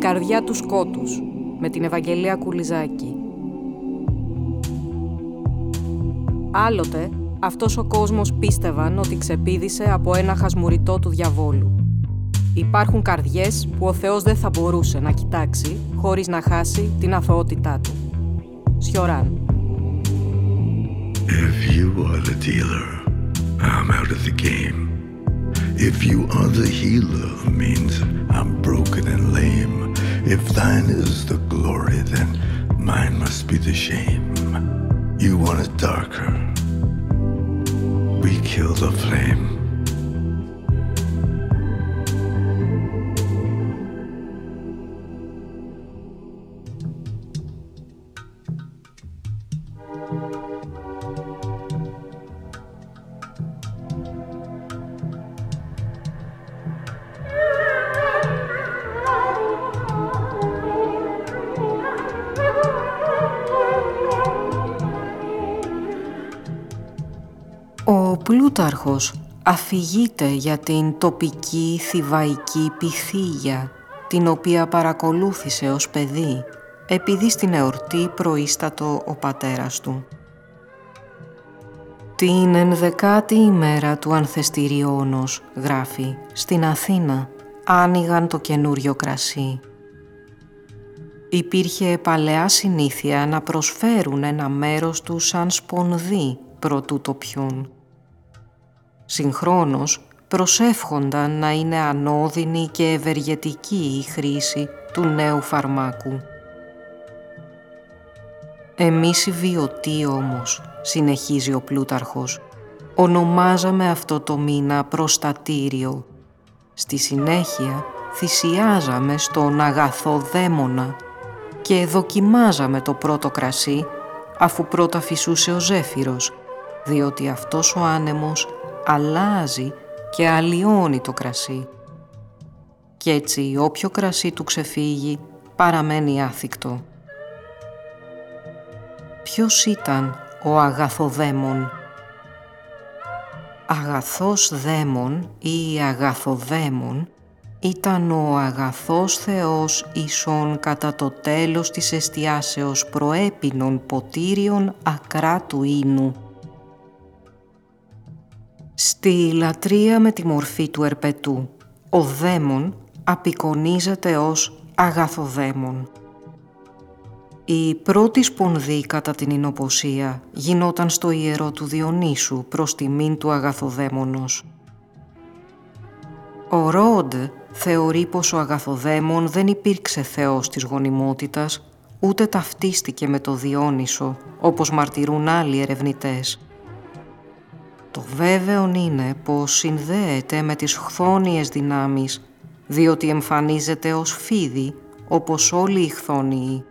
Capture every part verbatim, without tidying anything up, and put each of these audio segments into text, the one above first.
καρδιά του σκότους, με την Ευαγγελία Κουλιζάκη. Άλλοτε, αυτός ο κόσμος πίστευαν ότι ξεπήδησε από ένα χασμουριτό του διαβόλου. Υπάρχουν καρδιές που ο Θεός δεν θα μπορούσε να κοιτάξει χωρίς να χάσει την αθωότητά του. Σιωράν. If you are the dealer, I'm out of the game. If you are the healer, means I'm broken and lame. If thine is the glory, then mine must be the shame. You want it darker, we kill the flame. Ο Πλούταρχος αφηγείται για την τοπική θηβαϊκή πυθίγια, την οποία παρακολούθησε ως παιδί, επειδή στην εορτή προείστατο ο πατέρας του. Την ενδεκάτη ημέρα του Ανθεστηριώνος, γράφει, στην Αθήνα άνοιγαν το καινούριο κρασί. Υπήρχε παλαιά συνήθεια να προσφέρουν ένα μέρος του σαν σπονδί προτού το πιούν. Συγχρόνως προσεύχονταν να είναι ανώδυνη και ευεργετική η χρήση του νέου φαρμάκου. Εμείς οι βιωτοί όμως, συνεχίζει ο Πλούταρχος, ονομάζαμε αυτό το μήνα προστατήριο. Στη συνέχεια θυσιάζαμε στον αγαθό δαίμονα και δοκιμάζαμε το πρώτο κρασί αφού πρώτα φυσούσε ο ζέφυρος, διότι αυτός ο άνεμος αλλάζει και αλλοιώνει το κρασί. Κι έτσι όποιο κρασί του ξεφύγει παραμένει άθικτο. Ποιος ήταν ο αγαθοδαίμον? Αγαθός δαίμον ή αγαθοδαίμον ήταν ο αγαθός Θεός ισόν κατά το τέλος της εστιάσεως προέπινων ποτήριων ακράτου ίνου. Στη λατρεία με τη μορφή του ερπετού, ο δαίμον απεικονίζεται ως αγαθοδαίμον. Η πρώτη σπονδή κατά την εινοποσία γινόταν στο ιερό του Διονύσου προς τιμήν του αγαθοδαίμονος. Ο Ρόντ θεωρεί πως ο αγαθοδαίμον δεν υπήρξε θεός της γονιμότητας, ούτε ταυτίστηκε με το Διόνυσο, όπως μαρτυρούν άλλοι ερευνητές. Το βέβαιο είναι πως συνδέεται με τις χθόνιες δυνάμεις, διότι εμφανίζεται ως φίδι, όπως όλοι οι χθόνιοι.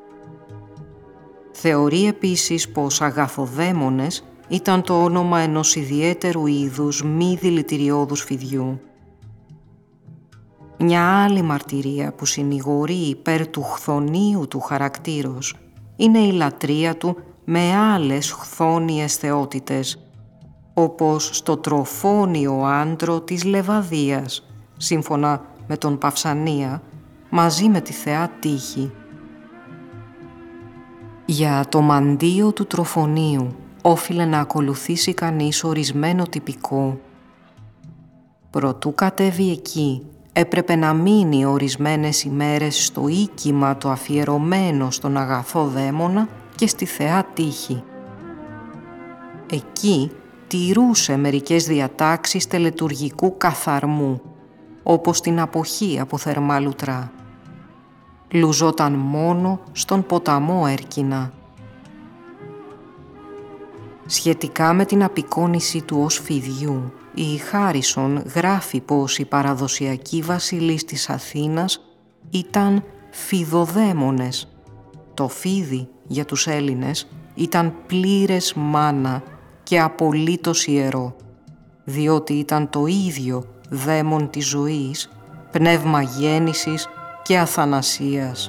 Θεωρεί επίσης πως αγαθοδαίμονες ήταν το όνομα ενός ιδιαίτερου είδους μη δηλητηριώδους φιδιού. Μια άλλη μαρτυρία που συνηγορεί υπέρ του χθονίου του χαρακτήρος είναι η λατρεία του με άλλες χθόνιες θεότητες, όπως στο τροφόνιο άντρο της Λεβαδίας, σύμφωνα με τον Παυσανία, μαζί με τη θεά Τύχη. Για το μαντίο του τροφονίου όφιλε να ακολουθήσει κανείς ορισμένο τυπικό. Προτού κατέβει εκεί, έπρεπε να μείνει ορισμένες ημέρες στο οίκημα το αφιερωμένο στον αγαθό δαίμονα και στη θεά Τύχη. Εκεί τηρούσε μερικές διατάξεις τελετουργικού καθαρμού, όπως την αποχή από θερμά λουτρά. Λουζόταν μόνο στον ποταμό Έρκινα. Σχετικά με την απεικόνιση του ως φιδιού, η Χάρισον γράφει πως οι παραδοσιακοί βασιλείς της Αθήνας ήταν φιδοδαίμονες. Το φίδι για τους Έλληνες ήταν πλήρες μάνα και απολύτως ιερό, διότι ήταν το ίδιο δαίμον της ζωής, πνεύμα γέννησης και αθανασίας.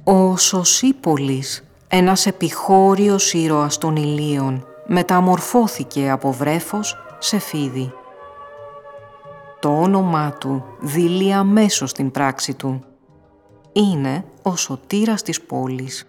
Ο Σωσίπολης, ένας επιχώριος ήρωας των Ηλίων, μεταμορφώθηκε από βρέφος σε φίδι. Το όνομά του δειλεί αμέσως την πράξη του. Είναι ο σωτήρας της πόλης.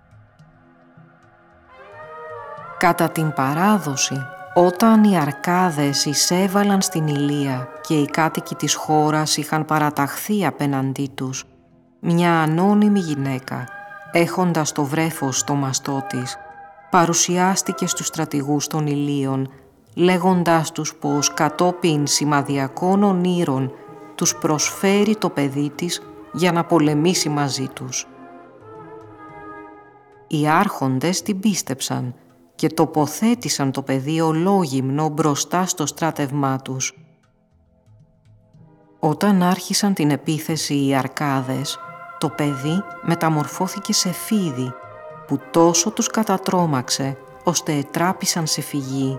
Κατά την παράδοση, όταν οι Αρκάδες εισέβαλαν στην Ηλία και οι κάτοικοι της χώρας είχαν παραταχθεί απέναντί τους, μια ανώνυμη γυναίκα, έχοντας το βρέφος στο μαστό της, παρουσιάστηκε στους στρατηγούς των Ηλίων, λέγοντάς τους πως κατόπιν σημαδιακών ονείρων τους προσφέρει το παιδί της για να πολεμήσει μαζί τους. Οι άρχοντες την πίστεψαν και τοποθέτησαν το παιδί ολόγυμνο μπροστά στο στράτευμά τους. Όταν άρχισαν την επίθεση οι Αρκάδες, το παιδί μεταμορφώθηκε σε φίδι που τόσο τους κατατρόμαξε ώστε ετράπησαν σε φυγή.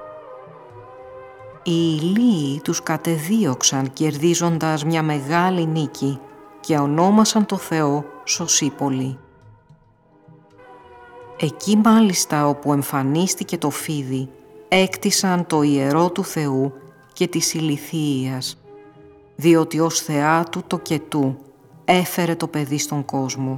Οι Ηλίοι τους κατεδίωξαν κερδίζοντας μια μεγάλη νίκη και ονόμασαν το Θεό Σωσίπολη. Εκεί μάλιστα όπου εμφανίστηκε το φίδι, έκτισαν το ιερό του Θεού και της ηλιθύειας, διότι ως θεά του το κετού έφερε το παιδί στον κόσμο.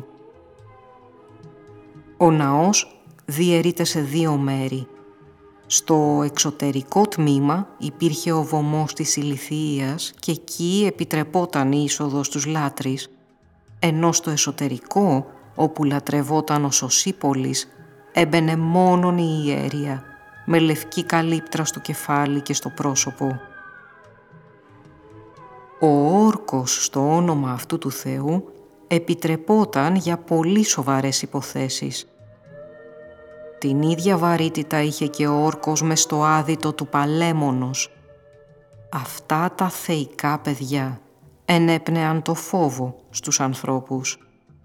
Ο ναός διαιρείται σε δύο μέρη. Στο εξωτερικό τμήμα υπήρχε ο βωμός της ηλιθύειας και εκεί επιτρεπόταν η είσοδος στους λάτρεις, ενώ στο εσωτερικό, όπου λατρευόταν ο Σωσίπολης, έμπαινε μόνον η ιέρια, με λευκή καλύπτρα στο κεφάλι και στο πρόσωπο. Ο όρκος στο όνομα αυτού του Θεού επιτρεπόταν για πολύ σοβαρές υποθέσεις. Την ίδια βαρύτητα είχε και ο όρκος μες στο άδυτο του Παλέμονος. Αυτά τα θεϊκά παιδιά ενέπνεαν το φόβο στους ανθρώπους.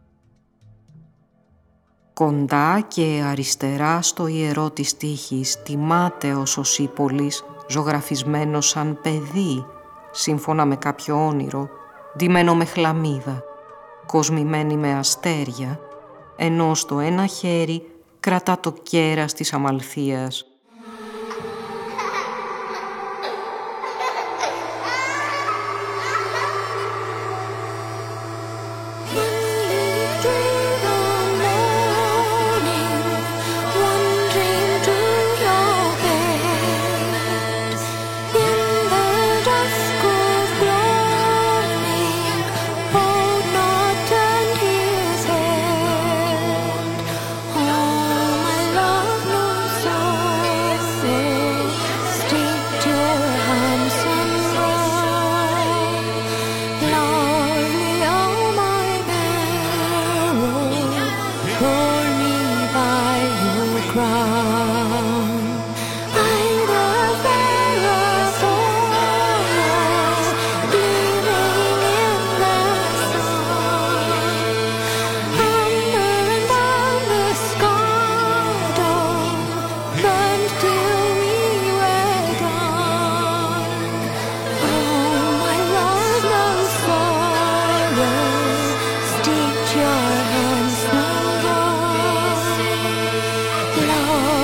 Κοντά και αριστερά στο ιερό της τύχης τιμάται ο Σωσίπολης, ζωγραφισμένος σαν παιδί, σύμφωνα με κάποιο όνειρο, ντυμένο με χλαμίδα, κοσμημένη με αστέρια, ενώ στο ένα χέρι κρατά το κέρας της Αμαλθείας. Love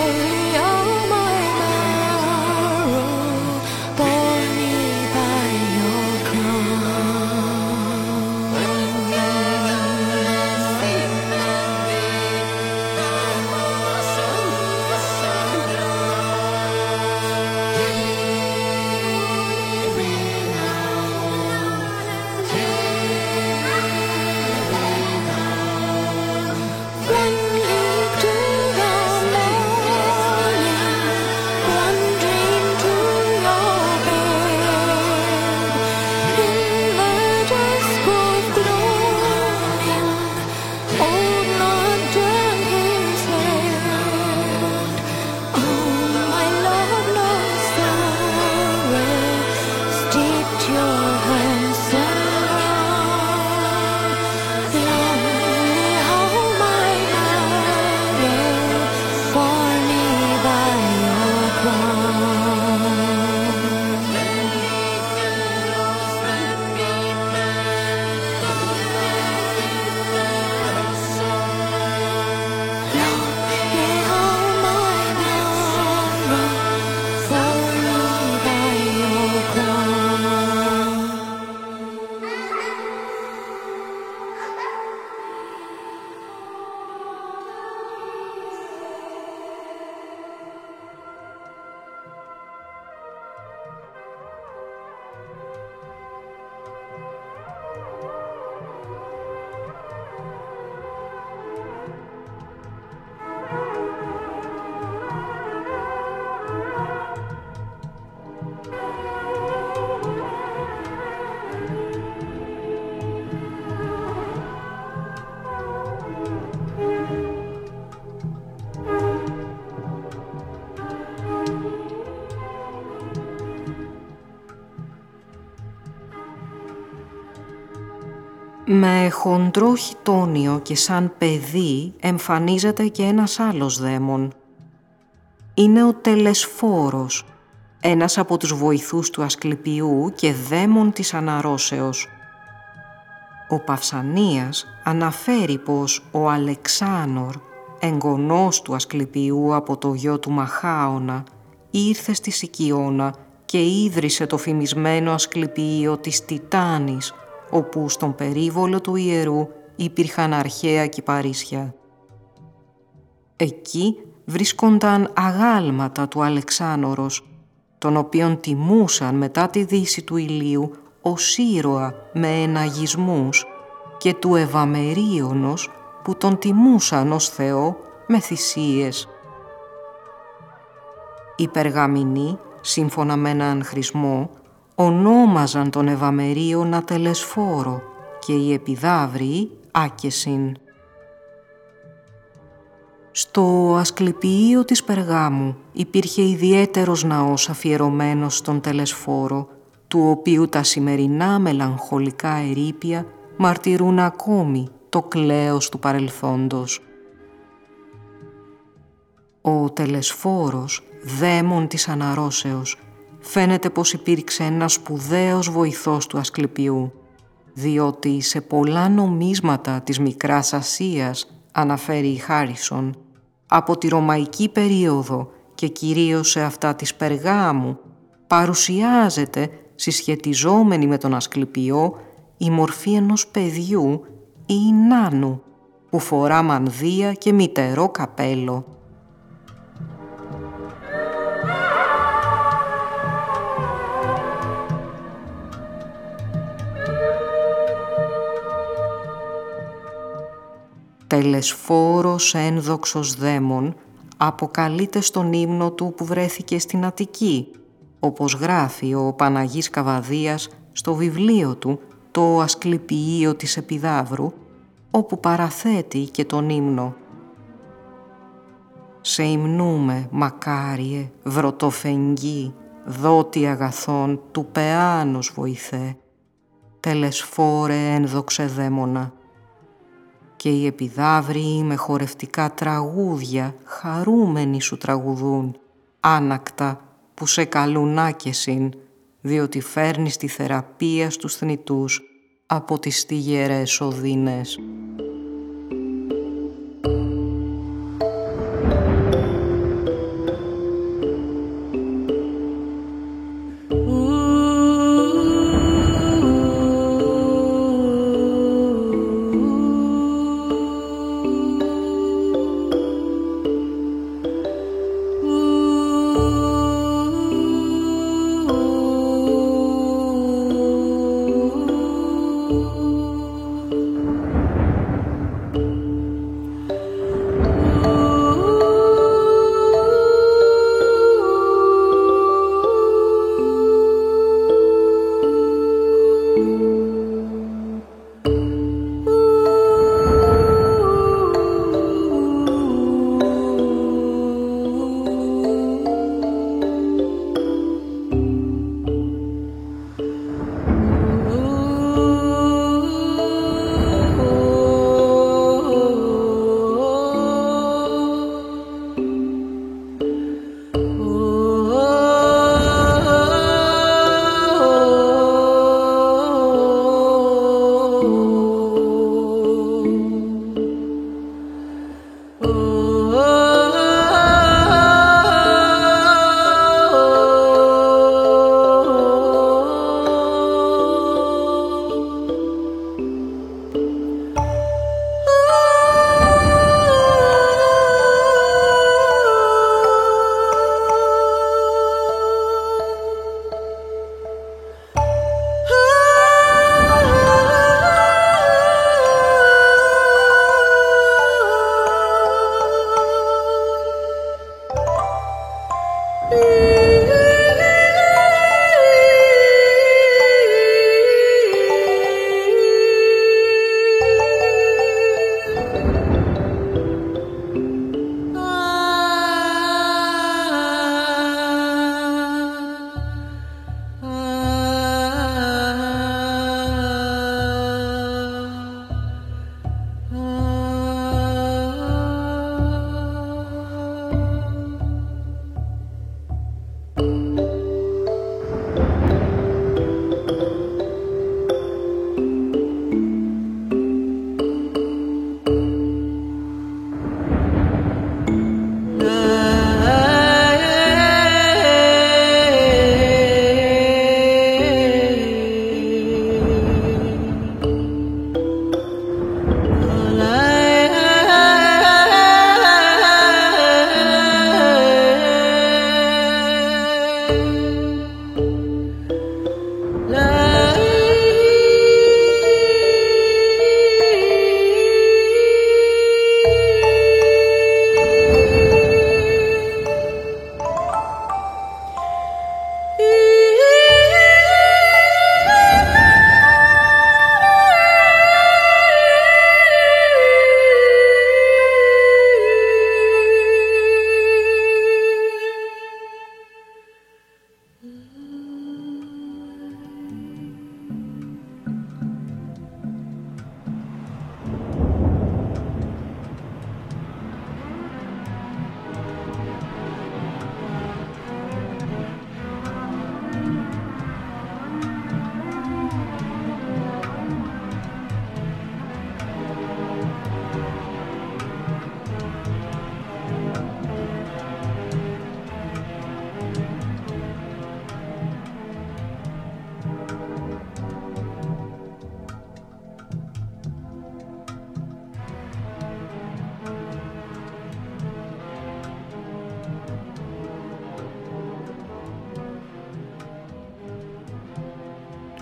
Με χοντρό χιτόνιο και σαν παιδί εμφανίζεται και ένας άλλος δαίμον. Είναι ο Τελεσφόρος, ένας από τους βοηθούς του Ασκληπιού και δαίμον της αναρρώσεως. Ο Παυσανίας αναφέρει πως ο Αλεξάνορ, εγγονός του Ασκληπιού από το γιο του Μαχάωνα, ήρθε στη Σικιώνα και ίδρυσε το φημισμένο Ασκληπιείο της Τιτάνης, όπου στον περίβολο του ιερού υπήρχαν αρχαία κυπαρίσια. Εκεί βρίσκονταν αγάλματα του Αλεξάνορος, τον οποίον τιμούσαν μετά τη δύση του ηλίου ως ήρωα με εναγισμούς, και του Ευαμερίωνος που τον τιμούσαν ως Θεό με θυσίες. Οι Περγαμηνοί, σύμφωνα με έναν χρησμό, ονόμαζαν τον Ευαμερίωνα Τελεσφόρο και οι Επιδαύριοι Άκεσιν. Στο Ασκληπιείο της Περγάμου υπήρχε ιδιαίτερος ναός αφιερωμένος στον Τελεσφόρο, του οποίου τα σημερινά μελαγχολικά ερείπια μαρτυρούν ακόμη το κλέος του παρελθόντος. Ο Τελεσφόρος, δαίμον της αναρρώσεως, φαίνεται πως υπήρξε ένας σπουδαίος βοηθός του Ασκληπιού, διότι σε πολλά νομίσματα της Μικράς Ασίας, αναφέρει η Χάρισον, από τη Ρωμαϊκή περίοδο και κυρίως σε αυτά της Περγάμου, παρουσιάζεται, συσχετιζόμενη με τον Ασκληπιό, η μορφή ενός παιδιού ή νάνου, που φορά μανδύα και μυτερό καπέλο. Τελεσφόρος ένδοξος δαίμον αποκαλείται στον ύμνο του που βρέθηκε στην Αττική, όπως γράφει ο Παναγής Καβαδίας στο βιβλίο του «Το Ασκληπιείο της Επιδαύρου», όπου παραθέτει και τον ύμνο. «Σε υμνούμε, μακάριε, βρωτοφεγγί, δότη αγαθών του πεάνους βοηθέ, τελεσφόρε ένδοξε δαίμονα». Και οι Επιδαύριοι με χορευτικά τραγούδια χαρούμενοι σου τραγουδούν, άνακτα που σε καλούν Άκεσιν, διότι φέρνεις τη θεραπεία στους θνητούς από τις στιγερές οδύνες.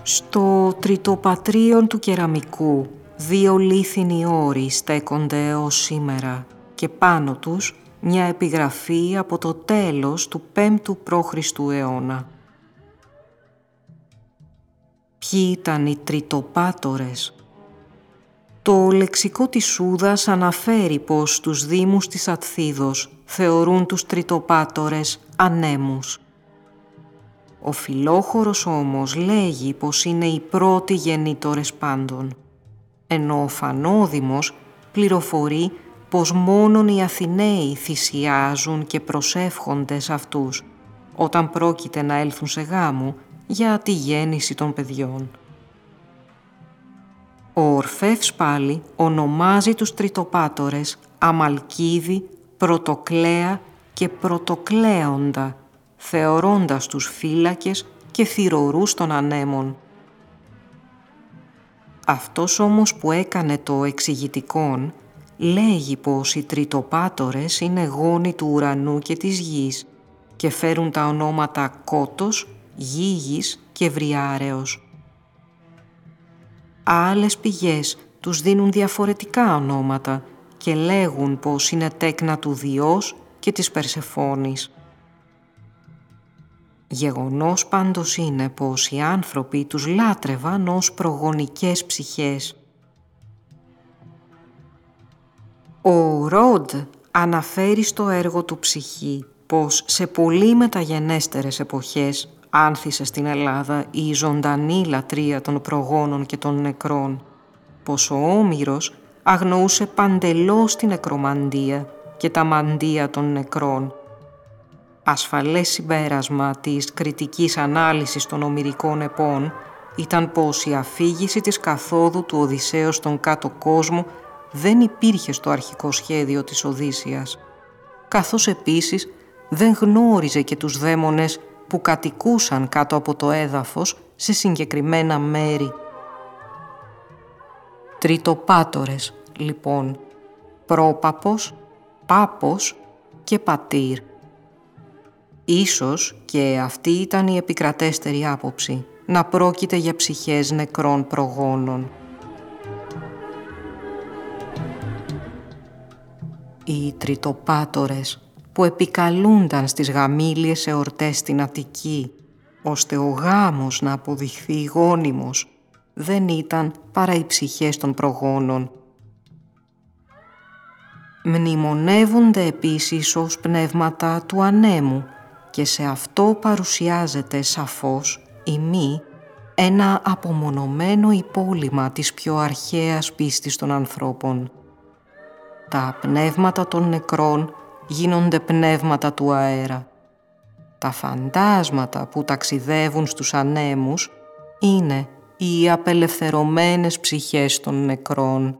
Στο τριτοπατρίον του κεραμικού δύο λίθινοι όροι στέκονται έως σήμερα και πάνω τους μια επιγραφή από το τέλος του πέμπτου π.Χ. αιώνα. Ποιοι ήταν οι τριτοπάτορες? Το λεξικό της Σούδας αναφέρει πως τους δήμους της Ατθίδος θεωρούν τους τριτοπάτορες ανέμους. Ο Φιλόχωρος όμως λέγει πως είναι οι πρώτοι γεννήτορες πάντων, ενώ ο Φανόδημος πληροφορεί πως μόνον οι Αθηναίοι θυσιάζουν και προσεύχονται σε αυτούς όταν πρόκειται να έλθουν σε γάμο για τη γέννηση των παιδιών. Ο Ορφεύς πάλι ονομάζει τους τριτοπάτορες Αμαλκίδη, Πρωτοκλέα και Πρωτοκλέοντα, θεωρώντας τους φύλακες και θυρωρούς των ανέμων. Αυτός όμως που έκανε το εξηγητικόν λέγει πως οι τριτοπάτορες είναι γόνοι του ουρανού και της γης και φέρουν τα ονόματα Κότος, Γίγης και Βριάρεος. Άλλες πηγές τους δίνουν διαφορετικά ονόματα και λέγουν πως είναι τέκνα του Διός και της Περσεφόνης. Γεγονός πάντως είναι πως οι άνθρωποι τους λάτρευαν ως προγονικές ψυχές. Ο Ρόντ αναφέρει στο έργο του «Ψυχή» πως σε πολύ μεταγενέστερες εποχές άνθησε στην Ελλάδα η ζωντανή λατρεία των προγόνων και των νεκρών, πως ο Όμηρος αγνοούσε παντελώς την νεκρομαντία και τα μαντεία των νεκρών. Ασφαλές συμπέρασμα της κριτικής ανάλυσης των ομηρικών επών ήταν πως η αφήγηση της καθόδου του Οδυσσέως στον κάτω κόσμο δεν υπήρχε στο αρχικό σχέδιο της Οδύσσειας, καθώς επίσης δεν γνώριζε και τους δαίμονες που κατοικούσαν κάτω από το έδαφος σε συγκεκριμένα μέρη. Τριτοπάτορες, λοιπόν, πρόπαπος, πάπος και πατήρ. Ίσως και αυτή ήταν η επικρατέστερη άποψη, να πρόκειται για ψυχές νεκρών προγόνων. Οι τριτοπάτορες που επικαλούνταν στις γαμήλιες εορτές στην Αττική, ώστε ο γάμος να αποδειχθεί γόνιμος, δεν ήταν παρά οι ψυχές των προγόνων. Μνημονεύονται επίσης ως πνεύματα του ανέμου και σε αυτό παρουσιάζεται σαφώς η μη ένα απομονωμένο υπόλοιμα της πιο αρχαίας πίστης των ανθρώπων. Τα πνεύματα των νεκρών γίνονται πνεύματα του αέρα. Τα φαντάσματα που ταξιδεύουν στους ανέμους είναι οι απελευθερωμένες ψυχές των νεκρών.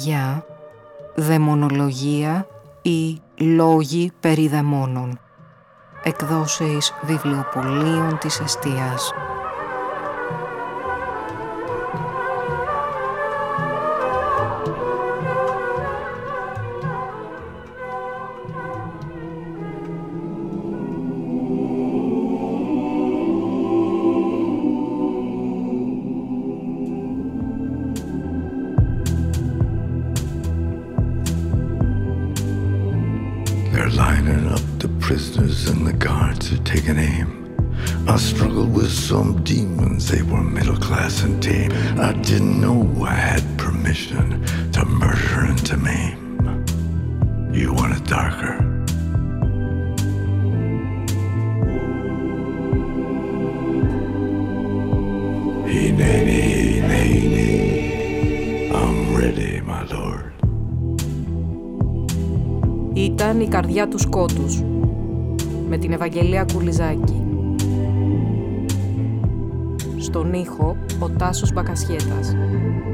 καρδιά, δαιμονολογία ή λόγοι περί δαιμόνων. Εκδόσεις βιβλιοπωλείων της Εστίας. Lining up the prisoners and the guards are taking aim. I struggled with some demons, they were middle class and tame. I didn't know I had permission to murder and to maim. You want it darker? Hineni, hineni, I'm ready, my lord. Ήταν η καρδιά του σκότους, με την Ευαγγελία Κουλιζάκη. Στον ήχο, ο Τάσος Μπακασιέτας.